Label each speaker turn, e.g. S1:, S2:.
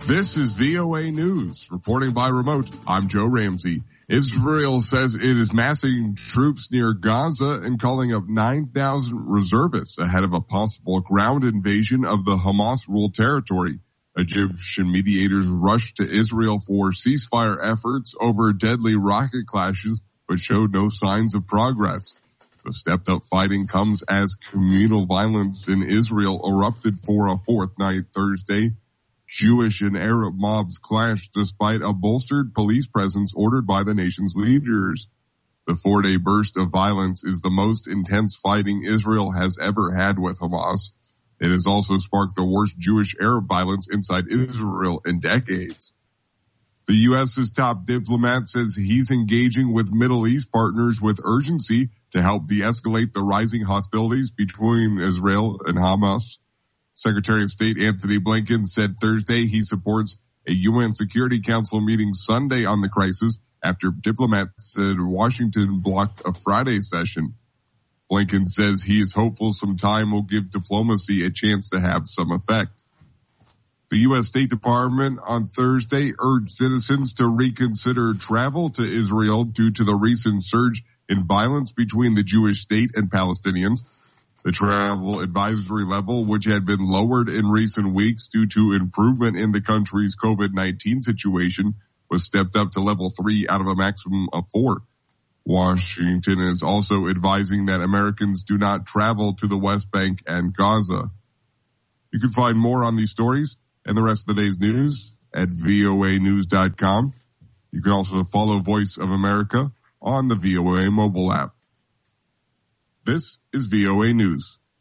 S1: This is VOA News. Reporting by remote, I'm Joe Ramsey. Israel says it is massing troops near Gaza and calling up 9,000 reservists ahead of a possible ground invasion of the Hamas-ruled territory. Egyptian mediators rushed to Israel for ceasefire efforts over deadly rocket clashes, but showed no signs of progress. The stepped-up fighting comes as communal violence in Israel erupted for a fourth night Thursday. Jewish and Arab mobs clashed despite a bolstered police presence ordered by the nation's leaders. The four-day burst of violence is the most intense fighting Israel has ever had with Hamas. It has also sparked the worst Jewish-Arab violence inside Israel in decades. The U.S.'s top diplomat says he's engaging with Middle East partners with urgency to help de-escalate the rising hostilities between Israel and Hamas. Secretary of State Antony Blinken said Thursday he supports a UN Security Council meeting Sunday on the crisis after diplomats said Washington blocked a Friday session. Blinken says he is hopeful some time will give diplomacy a chance to have some effect. The U.S. State Department on Thursday urged citizens to reconsider travel to Israel due to the recent surge in violence between the Jewish state and Palestinians. The travel advisory level, which had been lowered in recent weeks due to improvement in the country's COVID-19 situation, was stepped up to level 3 out of a maximum of 4. Washington is also advising that Americans do not travel to the West Bank and Gaza. You can find more on these stories and the rest of the day's news at voanews.com. You can also follow Voice of America on the VOA mobile app. This is VOA News.